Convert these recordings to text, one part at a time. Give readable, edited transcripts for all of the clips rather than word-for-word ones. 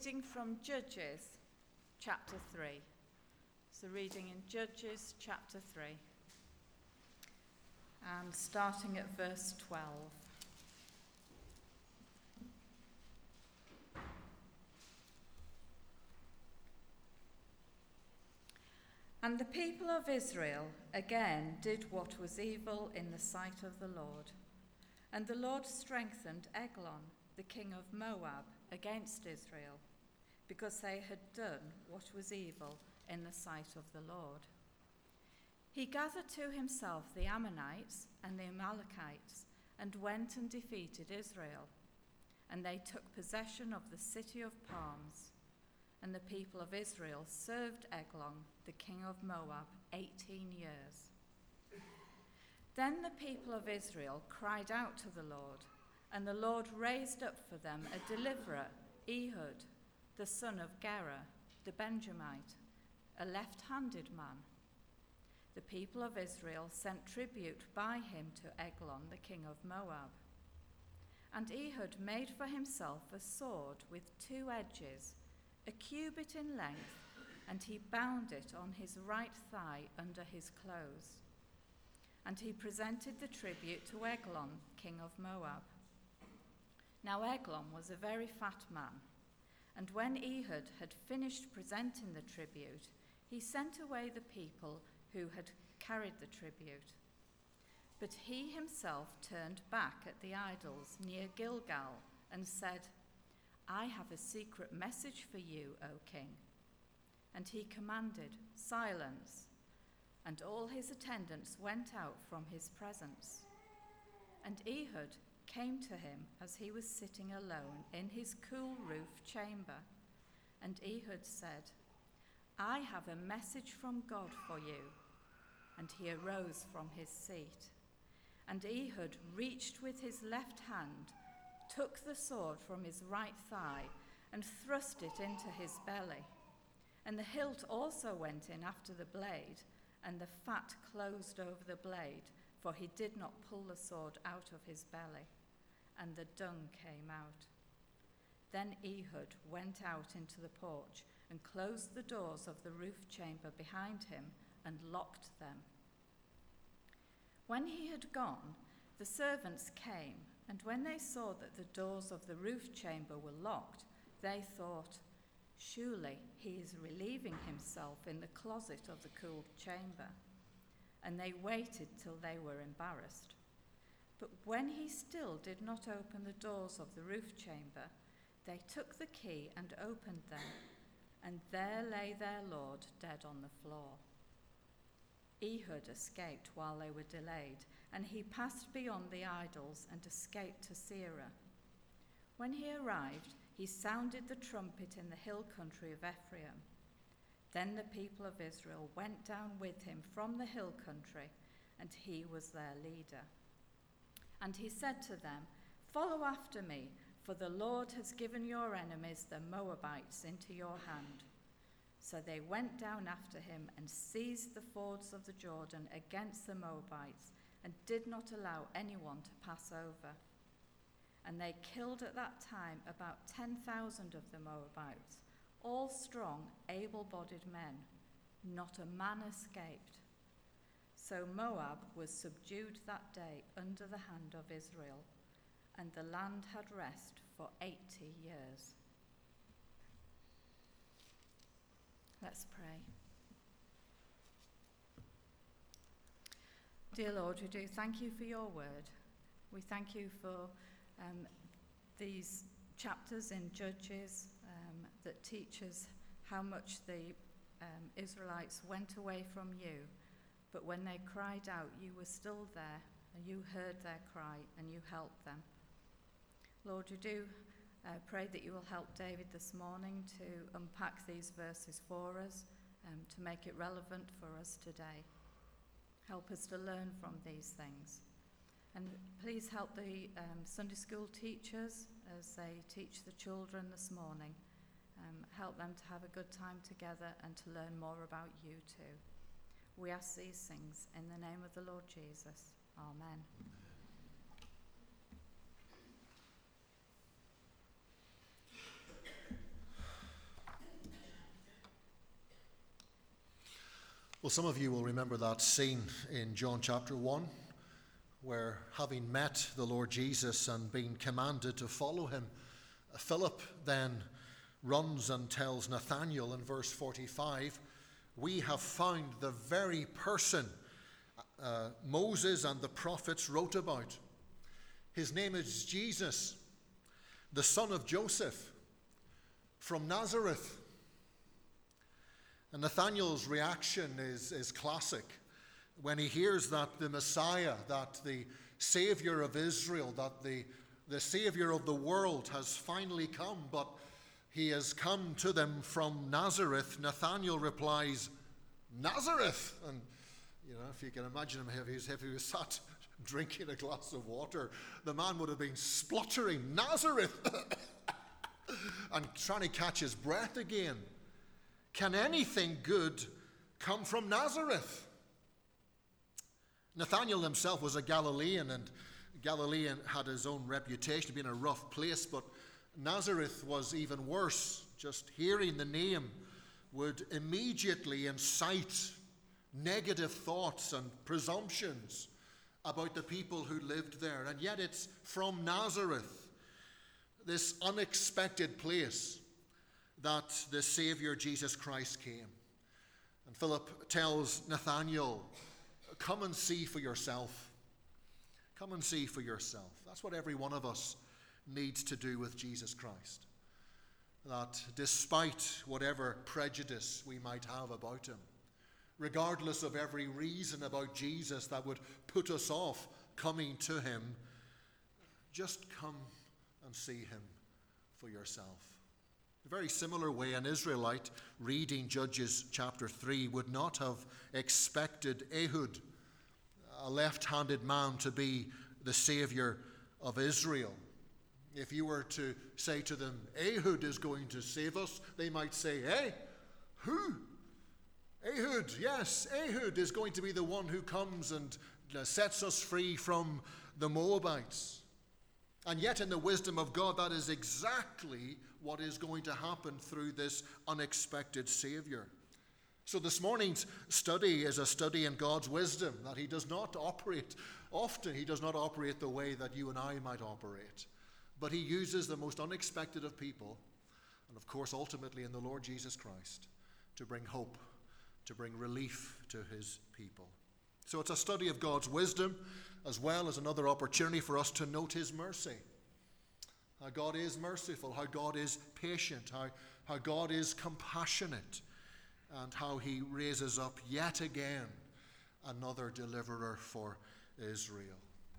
Reading from Judges chapter 3. So reading in Judges chapter 3 and starting at verse 12. And the people of Israel again did what was evil in the sight of the Lord. And the Lord strengthened Eglon, the king of Moab, against Israel, because they had done what was evil in the sight of the Lord. He gathered to himself the Ammonites and the Amalekites and went and defeated Israel. And they took possession of the city of palms. And the people of Israel served Eglon, the king of Moab, 18 years. Then the people of Israel cried out to the Lord, and the Lord raised up for them a deliverer, Ehud, the son of Gera, the Benjamite, a left-handed man. The people of Israel sent tribute by him to Eglon, the king of Moab. And Ehud made for himself a sword with two edges, a cubit in length, and he bound it on his right thigh under his clothes. And he presented the tribute to Eglon, king of Moab. Now Eglon was a very fat man, and when Ehud had finished presenting the tribute, he sent away the people who had carried the tribute. But he himself turned back at the idols near Gilgal and said, I have a secret message for you, O king. And he commanded, silence, and all his attendants went out from his presence. And Ehud came to him as he was sitting alone in his cool roof chamber. And Ehud said, I have a message from God for you. And he arose from his seat. And Ehud reached with his left hand, took the sword from his right thigh, and thrust it into his belly. And the hilt also went in after the blade, and the fat closed over the blade, for he did not pull the sword out of his belly. And the dung came out. Then Ehud went out into the porch and closed the doors of the roof chamber behind him and locked them. When he had gone, the servants came, and when they saw that the doors of the roof chamber were locked, they thought, surely he is relieving himself in the closet of the cool chamber. And they waited till they were embarrassed. But when he still did not open the doors of the roof chamber, they took the key and opened them, and there lay their Lord dead on the floor. Ehud escaped while they were delayed, and he passed beyond the idols and escaped to Seirah. When he arrived, he sounded the trumpet in the hill country of Ephraim. Then the people of Israel went down with him from the hill country, and he was their leader. And he said to them, follow after me, for the Lord has given your enemies, the Moabites, into your hand. So they went down after him and seized the fords of the Jordan against the Moabites, and did not allow anyone to pass over. And they killed at that time about 10,000 of the Moabites, all strong, able-bodied men. Not a man escaped. So Moab was subdued that day under the hand of Israel, and the land had rest for 80 years. Let's pray. Dear Lord, we do thank you for your word. We thank you for these chapters in Judges that teach us how much the Israelites went away from you, but when they cried out, you were still there, and you heard their cry, and you helped them. Lord, we do pray that you will help David this morning to unpack these verses for us, to make it relevant for us today. Help us to learn from these things. And please help the Sunday school teachers as they teach the children this morning. Help them to have a good time together and to learn more about you too. We ask these things in the name of the Lord Jesus. Amen. some of you will remember that scene in John chapter 1, where having met the Lord Jesus and being commanded to follow him, Philip then runs and tells Nathanael in verse 45, "We have found the very person Moses and the prophets wrote about. His name is Jesus, the son of Joseph, from Nazareth." And Nathanael's reaction is classic. When he hears that the Messiah, that the Savior of Israel, that the Savior of the world has finally come, but he has come to them from Nazareth, Nathanael replies, "Nazareth?" And if you can imagine him, if he was sat drinking a glass of water, the man would have been spluttering, "Nazareth!" and trying to catch his breath again. Can anything good come from Nazareth? Nathanael himself was a Galilean, and Galilee had his own reputation of being a rough place, but Nazareth was even worse. Just hearing the name would immediately incite negative thoughts and presumptions about the people who lived there. And yet it's from Nazareth, this unexpected place, that the Savior Jesus Christ came. And Philip tells Nathanael, "Come and see for yourself. Come and see for yourself." That's what every one of us needs to do with Jesus Christ. That despite whatever prejudice we might have about him, regardless of every reason about Jesus that would put us off coming to him, just come and see him for yourself. In a very similar way, an Israelite reading Judges chapter 3 would not have expected Ehud, a left-handed man, to be the Savior of Israel. If you were to say to them, "Ehud is going to save us," they might say, "Hey, who? Ehud, yes, Ehud is going to be the one who comes and sets us free from the Moabites." And yet in the wisdom of God, that is exactly what is going to happen through this unexpected Savior. So this morning's study is a study in God's wisdom, that he does not operate the way that you and I might operate. But he uses the most unexpected of people, and of course ultimately in the Lord Jesus Christ, to bring hope, to bring relief to his people. So it's a study of God's wisdom, as well as another opportunity for us to note his mercy. How God is merciful, how God is patient, how God is compassionate, and how he raises up yet again another deliverer for Israel.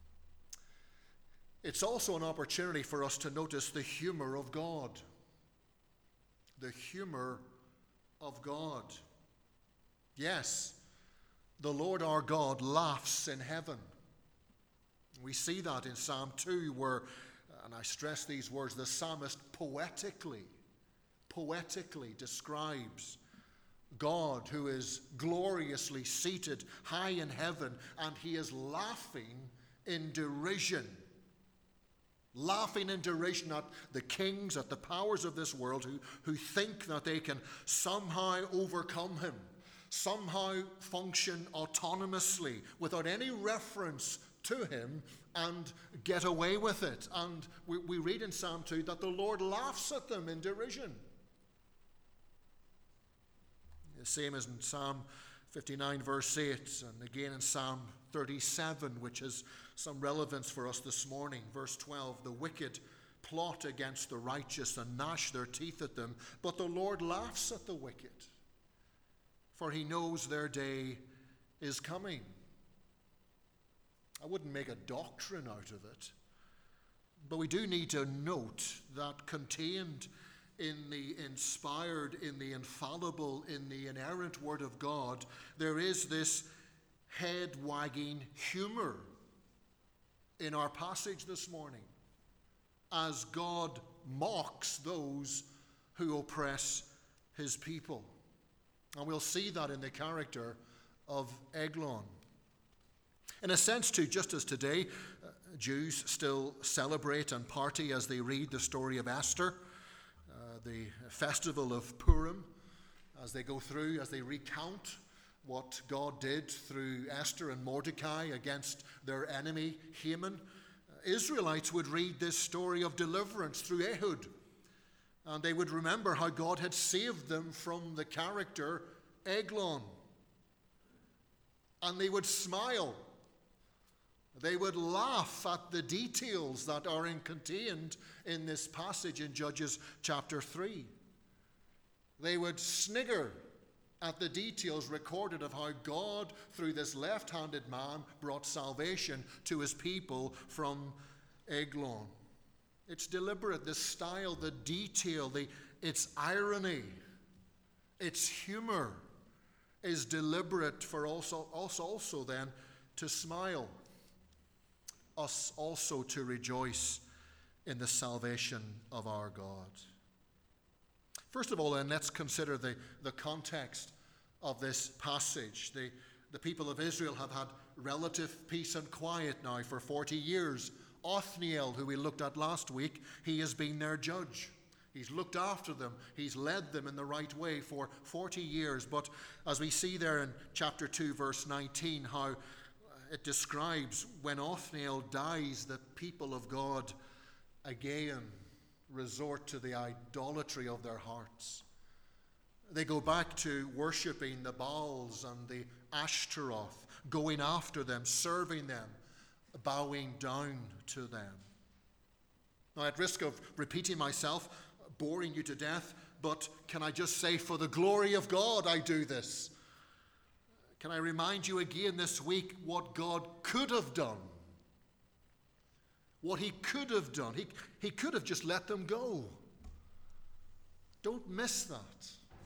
It's also an opportunity for us to notice the humor of God. The humor of God. Yes, the Lord our God laughs in heaven. We see that in Psalm 2 where, and I stress these words, the psalmist poetically describes God who is gloriously seated high in heaven, and he is laughing in derision. Laughing in derision at the kings, at the powers of this world who think that they can somehow overcome him, somehow function autonomously without any reference to him and get away with it. And we read in Psalm 2 that the Lord laughs at them in derision. The same as in Psalm 59 verse 8, and again in Psalm 37, which has some relevance for us this morning. Verse 12, "The wicked plot against the righteous and gnash their teeth at them, but the Lord laughs at the wicked, for he knows their day is coming." I wouldn't make a doctrine out of it, but we do need to note that contained in the inspired, in the infallible, in the inerrant Word of God, there is this head-wagging humor in our passage this morning, as God mocks those who oppress his people. And we'll see that in the character of Eglon. In a sense, too, just as today, Jews still celebrate and party as they read the story of Esther, the festival of Purim, as they go through, as they recount what God did through Esther and Mordecai against their enemy Haman, Israelites would read this story of deliverance through Ehud, and they would remember how God had saved them from the character Eglon. And they would smile. They would laugh at the details that are contained in this passage in Judges chapter 3. They would snigger at the details recorded of how God, through this left-handed man, brought salvation to his people from Eglon. It's deliberate, the style, the detail, its irony, its humor is deliberate for us also then to smile, us also to rejoice in the salvation of our God. First of all, then, let's consider the context of this passage. The people of Israel have had relative peace and quiet now for 40 years. Othniel, who we looked at last week, he has been their judge. He's looked after them. He's led them in the right way for 40 years. But as we see there in chapter 2, verse 19, how it describes when Othniel dies, the people of God again resort to the idolatry of their hearts. They go back to worshipping the Baals and the Ashtaroth, going after them, serving them, bowing down to them. Now, at risk of repeating myself, boring you to death, but can I just say, for the glory of God, I do this. Can I remind you again this week what God could have done? What he could have done. He could have just let them go. Don't miss that.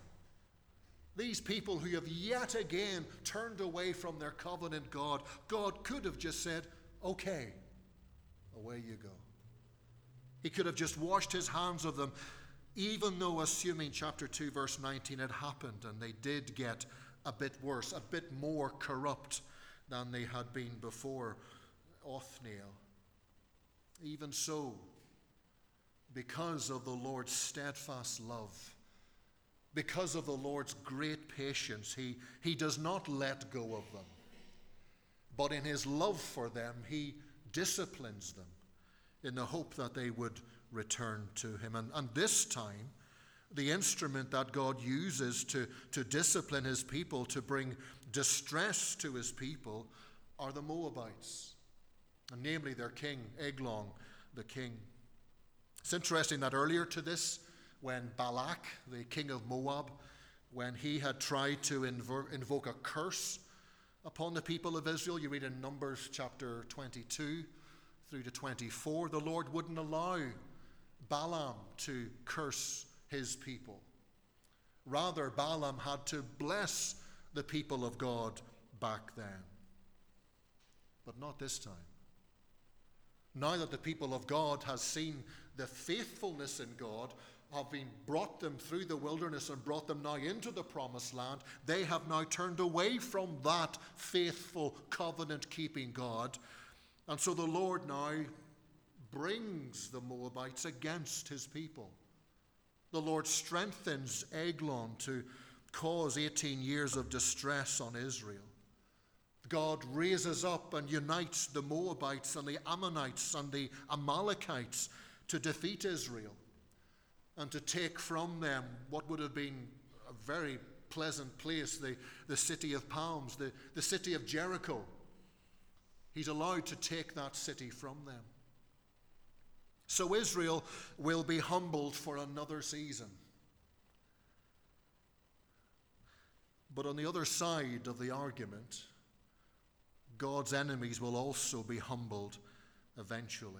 These people who have yet again turned away from their covenant God, God could have just said, okay, away you go. He could have just washed his hands of them, even though, assuming chapter 2, verse 19 had happened, and they did get a bit worse, a bit more corrupt than they had been before Othniel. Even so, because of the Lord's steadfast love, because of the Lord's great patience, he does not let go of them. But in his love for them, he disciplines them in the hope that they would return to him. And this time, the instrument that God uses to discipline his people, to bring distress to his people, are the Moabites, and namely their king, Eglon, the king. It's interesting that earlier to this, when Balak, the king of Moab, when he had tried to invoke a curse upon the people of Israel, you read in Numbers chapter 22 through to 24, the Lord wouldn't allow Balaam to curse his people. Rather, Balaam had to bless the people of God back then. But not this time. Now that the people of God has seen the faithfulness in God, have been brought them through the wilderness and brought them now into the promised land, they have now turned away from that faithful covenant-keeping God. And so the Lord now brings the Moabites against his people. The Lord strengthens Eglon to cause 18 years of distress on Israel. God raises up and unites the Moabites and the Ammonites and the Amalekites to defeat Israel and to take from them what would have been a very pleasant place, the city of palms, the city of Jericho. He's allowed to take that city from them. So Israel will be humbled for another season. But on the other side of the argument, God's enemies will also be humbled eventually.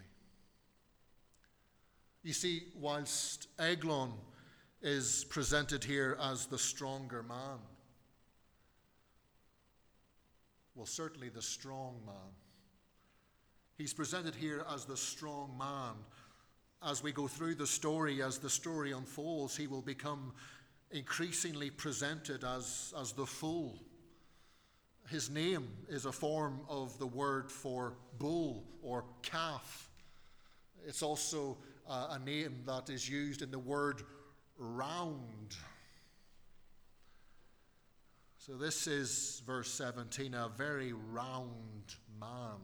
You see, whilst Eglon is presented here as the stronger man, well, certainly the strong man. He's presented here as the strong man. As we go through the story, as the story unfolds, he will become increasingly presented as the fool. His name is a form of the word for bull or calf. It's also a name that is used in the word round. So this is, verse 17, a very round man,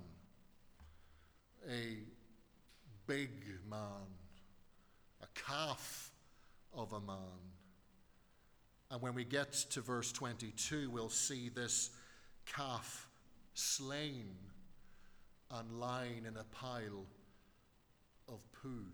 a big man, a calf of a man. And when we get to verse 22, we'll see this calf slain and lying in a pile of poo.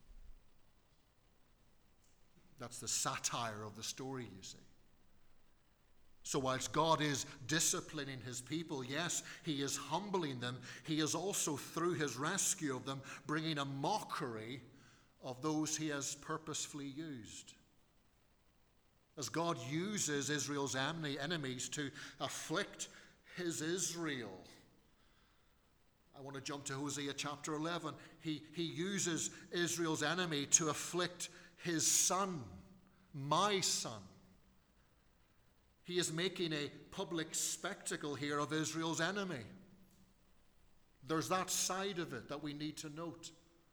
That's the satire of the story, you see. So whilst God is disciplining his people, yes, he is humbling them, he is also, through his rescue of them, bringing a mockery of those he has purposefully used. As God uses Israel's enemies to afflict his Israel. I want to jump to Hosea chapter 11. He uses Israel's enemy to afflict his son, my son. He is making a public spectacle here of Israel's enemy. There's that side of it that we need to note.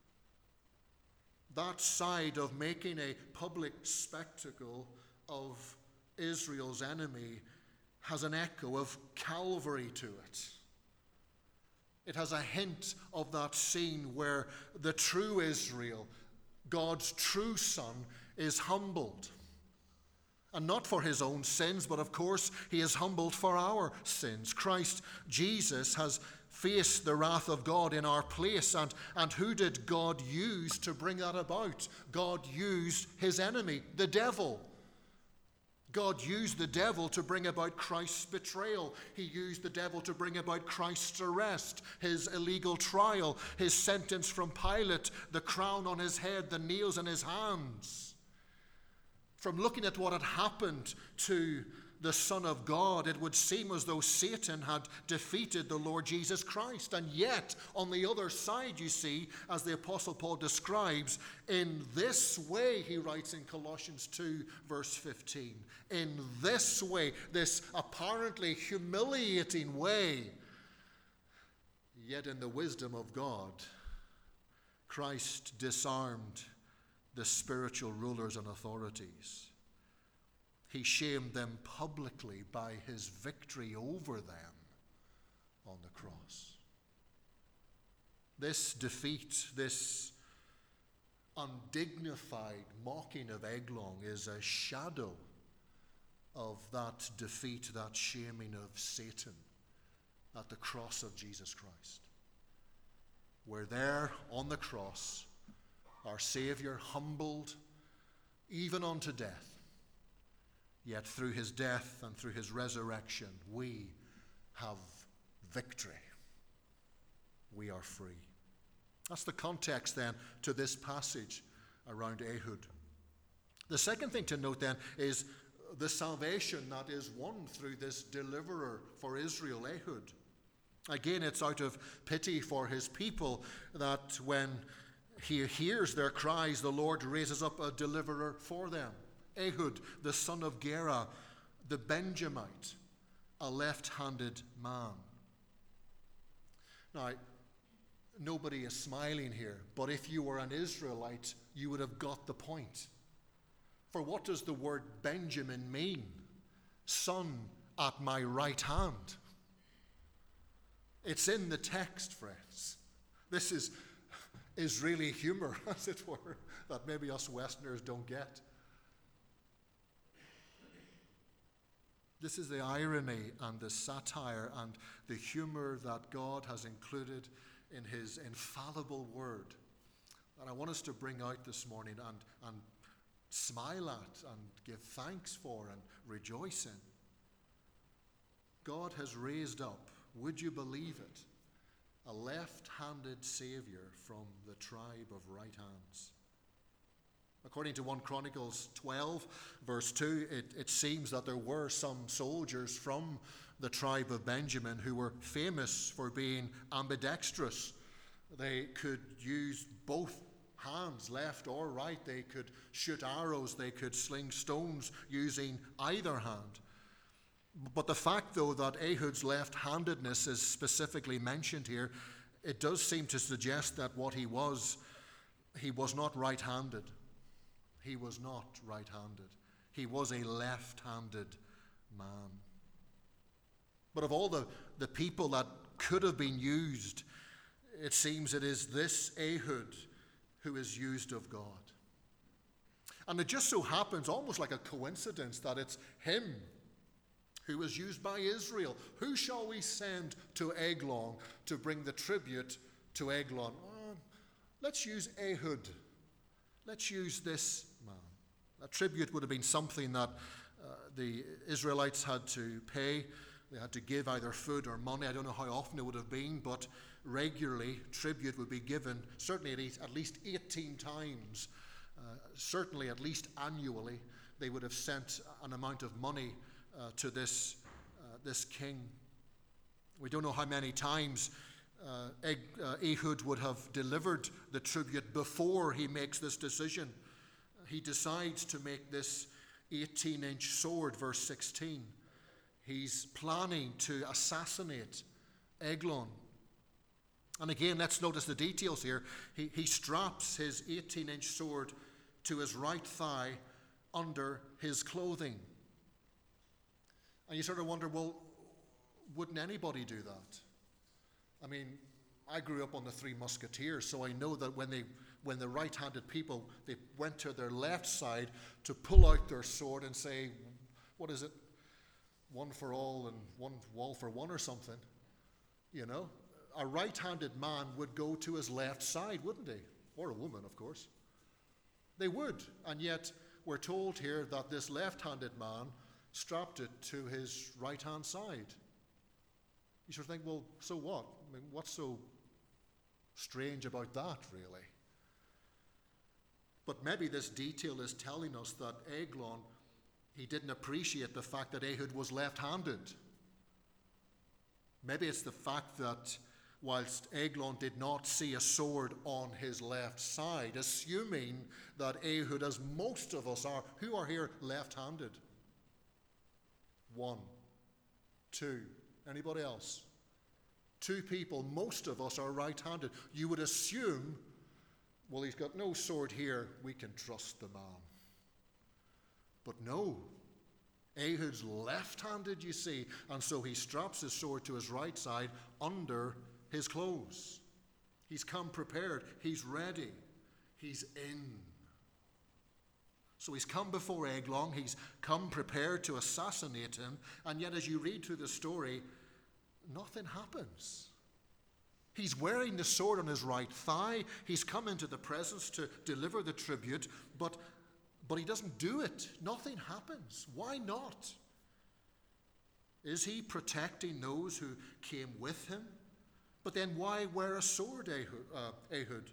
That side of making a public spectacle of Israel's enemy has an echo of Calvary to it. It has a hint of that scene where the true Israel, God's true son, is humbled. And not for his own sins, but of course he is humbled for our sins. Christ Jesus has faced the wrath of God in our place. And who did God use to bring that about? God used his enemy, the devil. God used the devil to bring about Christ's betrayal. He used the devil to bring about Christ's arrest, his illegal trial, his sentence from Pilate, the crown on his head, the nails in his hands. From looking at what had happened to the Son of God, it would seem as though Satan had defeated the Lord Jesus Christ. And yet, on the other side, you see, as the Apostle Paul describes, in this way, he writes in Colossians 2, verse 15, in this way, this apparently humiliating way, yet in the wisdom of God, Christ disarmed the spiritual rulers and authorities. He shamed them publicly by his victory over them on the cross. This defeat, this undignified mocking of Eglon is a shadow of that defeat, that shaming of Satan at the cross of Jesus Christ. Where there on the cross, our Savior humbled even unto death. Yet through his death and through his resurrection, we have victory. We are free. That's the context then to this passage around Ehud. The second thing to note then is the salvation that is won through this deliverer for Israel, Ehud. Again, it's out of pity for his people that when he hears their cries, the Lord raises up a deliverer for them. Ehud, the son of Gera, the Benjamite, a left-handed man. Now, nobody is smiling here, but if you were an Israelite, you would have got the point. For what does the word Benjamin mean? Son at my right hand. It's in the text, friends. This is Israeli humor, as it were, that maybe us Westerners don't get. This is the irony and the satire and the humor that God has included in his infallible word that I want us to bring out this morning and smile at and give thanks for and rejoice in. God has raised up, would you believe it, a left-handed Savior from the tribe of right hands. According to 1 Chronicles 12, verse 2, it seems that there were some soldiers from the tribe of Benjamin who were famous for being ambidextrous. They could use both hands, left or right. They could shoot arrows. They could sling stones using either hand. But the fact, though, that Ehud's left-handedness is specifically mentioned here, it does seem to suggest that what he was not right-handed. He was not right-handed. He was a left-handed man. But of all the people that could have been used, it seems it is this Ehud who is used of God. And it just so happens, almost like a coincidence, that it's him who is used by Israel. Who shall we send to Eglon to bring the tribute to Eglon? Let's use Ehud. Let's use this man. A tribute would have been something that the Israelites had to pay. They had to give either food or money. I don't know how often it would have been, but regularly tribute would be given, certainly at least 18 times. Certainly at least annually, they would have sent an amount of money to this king. We don't know how many times Ehud would have delivered the tribute before he makes this decision. He decides to make this 18-inch sword, verse 16. He's planning to assassinate Eglon. And again, let's notice the details here. He straps his 18-inch sword to his right thigh under his clothing. And you sort of wonder, well, wouldn't anybody do that? I mean, I grew up on the Three Musketeers, so I know that when the right-handed people, they went to their left side to pull out their sword and say, what is it? One for all and one wall for one or something. You know, a right-handed man would go to his left side, wouldn't he? Or a woman, of course. They would, and yet we're told here that this left-handed man strapped it to his right-hand side. You should think, well, so what? I mean, what's so strange about that, really? But maybe this detail is telling us that Eglon, he didn't appreciate the fact that Ehud was left-handed. Maybe it's the fact that whilst Eglon did not see a sword on his left side, assuming that Ehud, as most of us are, who are here left-handed? 1, 2, anybody else? 2 people, most of us are right-handed. You would assume, well, he's got no sword here, we can trust the man. But no, Ehud's left-handed, you see, and so he straps his sword to his right side under his clothes. He's come prepared, he's ready, he's in. So he's come before Eglon, he's come prepared to assassinate him, and yet as you read through the story, nothing happens. He's wearing the sword on his right thigh, he's come into the presence to deliver the tribute, but he doesn't do it. Nothing happens. Why not? Is he protecting those who came with him? But then why wear a sword, Ehud?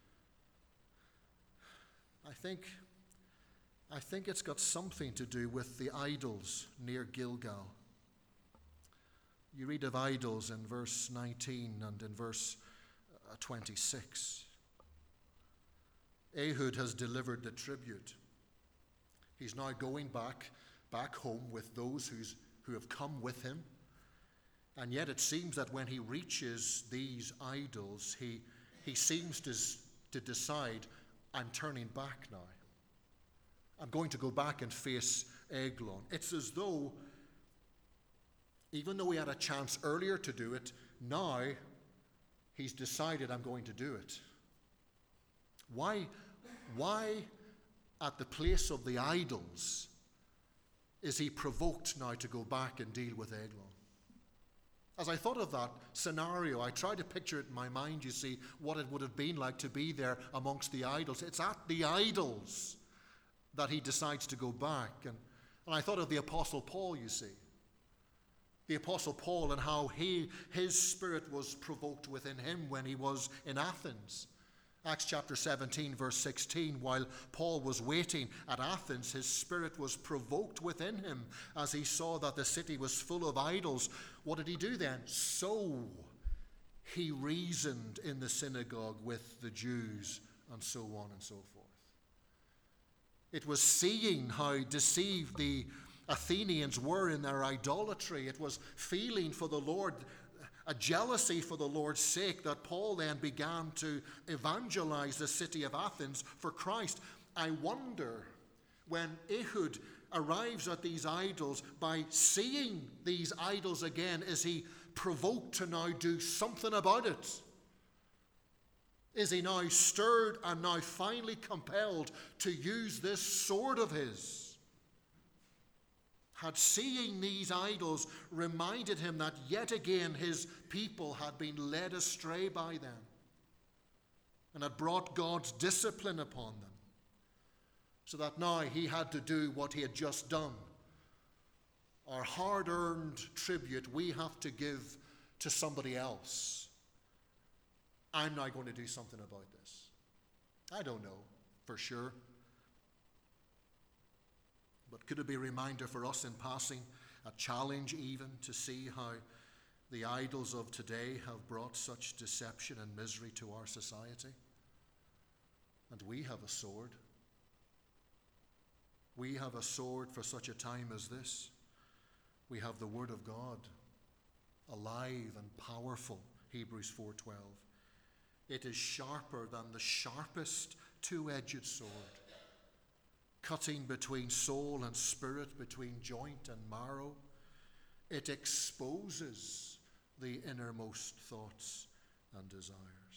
I think it's got something to do with the idols near Gilgal. You read of idols in verse 19 and in verse 26. Ehud has delivered the tribute. He's now going back home with those who have come with him. And yet it seems that when he reaches these idols, he seems to decide, I'm turning back now. I'm going to go back and face Eglon. It's as though, even though he had a chance earlier to do it, now he's decided, I'm going to do it. Why at the place of the idols is he provoked now to go back and deal with Eglon? As I thought of that scenario, I tried to picture it in my mind, you see, what it would have been like to be there amongst the idols. It's at the idols that he decides to go back. And I thought of the Apostle Paul, you see. The Apostle Paul and how his spirit was provoked within him when he was in Athens. Acts chapter 17, verse 16, while Paul was waiting at Athens, his spirit was provoked within him as he saw that the city was full of idols. What did he do then? So he reasoned in the synagogue with the Jews, and so on and so forth. It was seeing how deceived the Athenians were in their idolatry. It was feeling for the Lord, a jealousy for the Lord's sake, that Paul then began to evangelize the city of Athens for Christ. I wonder when Ehud arrives at these idols by seeing these idols again. Is he provoked to now do something about it? Is he now stirred and now finally compelled to use this sword of his? Had seeing these idols reminded him that yet again his people had been led astray by them and had brought God's discipline upon them, so that now he had to do what he had just done. Our hard-earned tribute we have to give to somebody else. I'm now going to do something about this. I don't know for sure. But could it be a reminder for us in passing, a challenge even, to see how the idols of today have brought such deception and misery to our society? And we have a sword. We have a sword for such a time as this. We have the Word of God, alive and powerful, Hebrews 4:12. It is sharper than the sharpest two-edged sword, cutting between soul and spirit, between joint and marrow. It exposes the innermost thoughts and desires.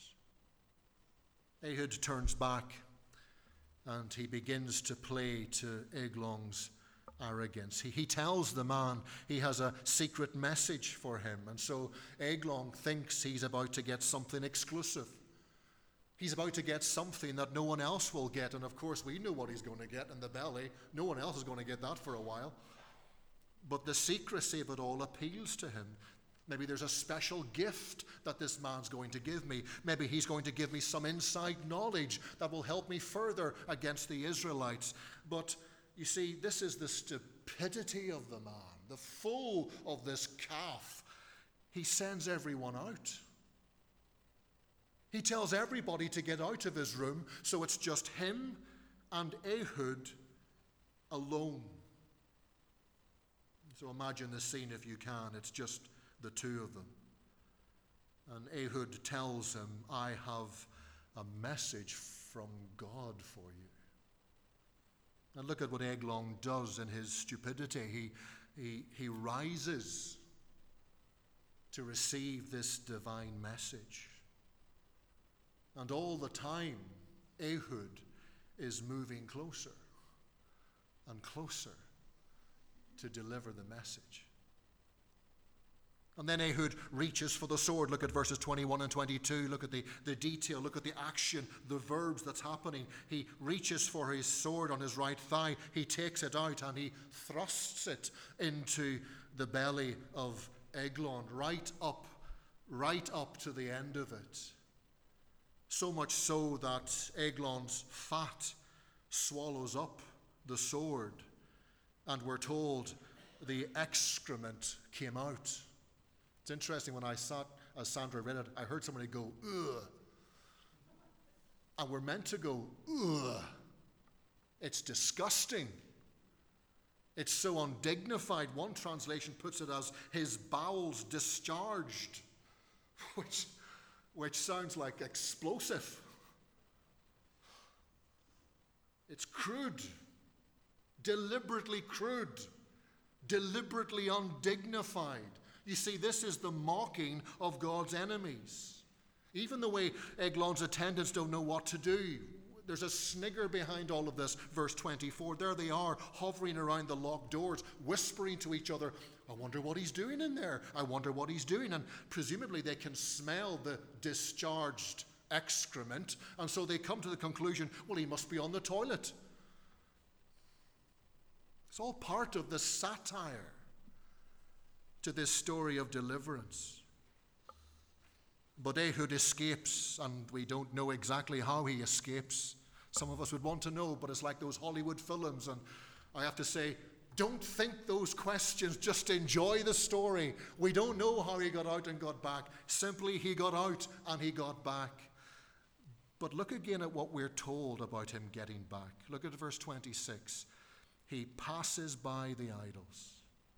Ehud turns back and he begins to play to Eglon's arrogance. He tells the man he has a secret message for him, and so Eglon thinks he's about to get something exclusive. He's about to get something that no one else will get, and of course we know what he's going to get in the belly. No one else is going to get that for a while. But the secrecy of it all appeals to him. Maybe there's a special gift that this man's going to give me. Maybe he's going to give me some inside knowledge that will help me further against the Israelites. But you see, this is the stupidity of the man, the fool of this calf. He sends everyone out. He tells everybody to get out of his room, so it's just him and Ehud alone. So imagine the scene if you can. It's just the two of them. And Ehud tells him, I have a message from God for you. And look at what Eglon does in his stupidity. He rises to receive this divine message. And all the time, Ehud is moving closer and closer to deliver the message. And then Ehud reaches for the sword. Look at verses 21 and 22. Look at the detail. Look at the action, the verbs that's happening. He reaches for his sword on his right thigh. He takes it out and he thrusts it into the belly of Eglon, right up to the end of it. So much so that Eglon's fat swallows up the sword. And we're told the excrement came out. It's interesting, when I sat, as Sandra read it, I heard somebody go, ugh. And we're meant to go, ugh. It's disgusting. It's so undignified. One translation puts it as his bowels discharged, which sounds like explosive. It's crude, deliberately undignified. You see, this is the mocking of God's enemies. Even the way Eglon's attendants don't know what to do. There's a snigger behind all of this. Verse 24, there they are, hovering around the locked doors, whispering to each other, I wonder what he's doing in there. I wonder what he's doing. And presumably they can smell the discharged excrement. And so they come to the conclusion, well, he must be on the toilet. It's all part of the satire to this story of deliverance. But Ehud escapes, and we don't know exactly how he escapes. Some of us would want to know, but it's like those Hollywood films, and I have to say, don't think those questions, just enjoy the story. We don't know how he got out and got back. Simply, he got out and he got back. But look again at what we're told about him getting back. Look at verse 26. He passes by the idols.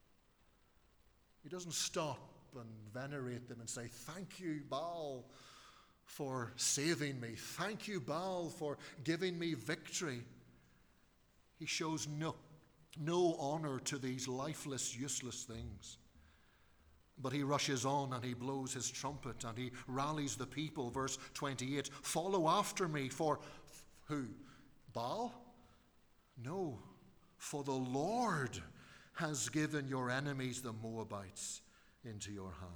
He doesn't stop and venerate them and say, thank you, Baal, for saving me. Thank you, Baal, for giving me victory. He shows no no honor to these lifeless, useless things. But he rushes on and he blows his trumpet and he rallies the people. Verse 28, follow after me for who? Baal? No, for the Lord has given your enemies, the Moabites, into your hand.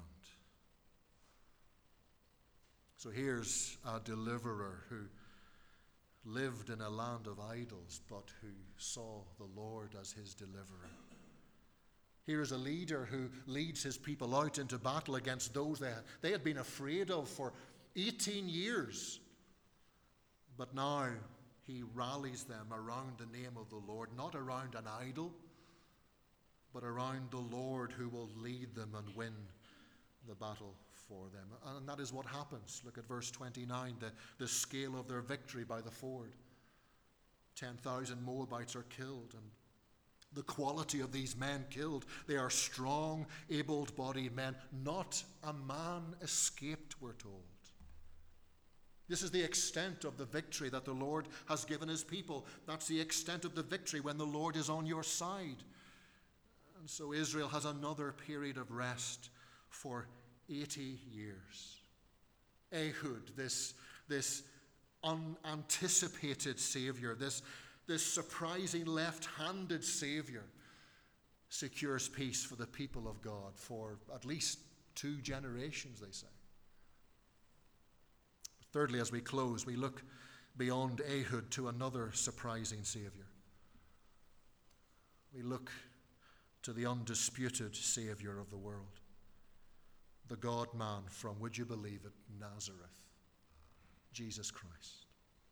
So here's a deliverer who lived in a land of idols, but who saw the Lord as his deliverer. Here is a leader who leads his people out into battle against those they had been afraid of for 18 years. But now he rallies them around the name of the Lord, not around an idol, but around the Lord who will lead them and win the battle for them. And that is what happens. Look at verse 29, the scale of their victory by the ford. 10,000 Moabites are killed, and the quality of these men killed, they are strong, able-bodied men. Not a man escaped, we're told. This is the extent of the victory that the Lord has given his people. That's the extent of the victory when the Lord is on your side. And so Israel has another period of rest for 80 years. Ehud, this unanticipated Savior, this surprising left-handed Savior, secures peace for the people of God for at least 2 generations, they say. Thirdly, as we close, we look beyond Ehud to another surprising Savior. We look to the undisputed Savior of the world, the God-man from, would you believe it, Nazareth, Jesus Christ.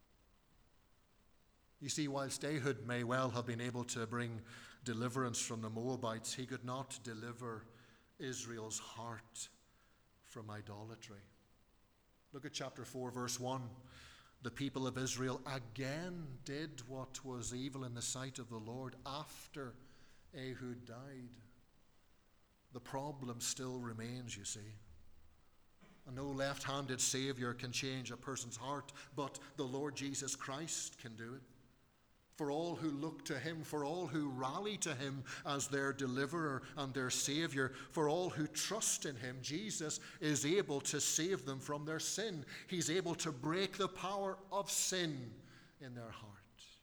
You see, whilst Ehud may well have been able to bring deliverance from the Moabites, he could not deliver Israel's heart from idolatry. Look at chapter 4, verse 1. The people of Israel again did what was evil in the sight of the Lord after Ehud died. The problem still remains, you see. And no left-handed Savior can change a person's heart, but the Lord Jesus Christ can do it. For all who look to him, for all who rally to him as their deliverer and their Savior, for all who trust in him, Jesus is able to save them from their sin. He's able to break the power of sin in their heart.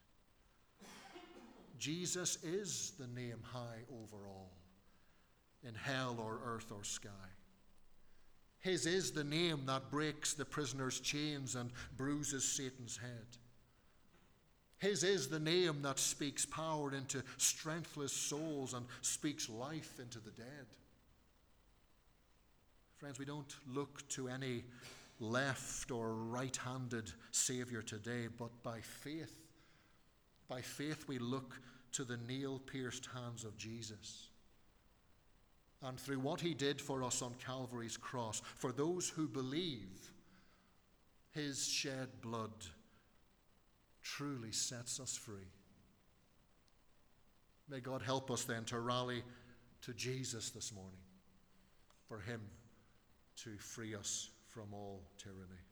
Jesus is the name high over all, in hell or earth or sky. His is the name that breaks the prisoner's chains and bruises Satan's head. His is the name that speaks power into strengthless souls and speaks life into the dead. Friends, we don't look to any left or right-handed Savior today, but by faith we look to the nail-pierced hands of Jesus. And through what he did for us on Calvary's cross, for those who believe, his shed blood truly sets us free. May God help us then to rally to Jesus this morning, for him to free us from all tyranny.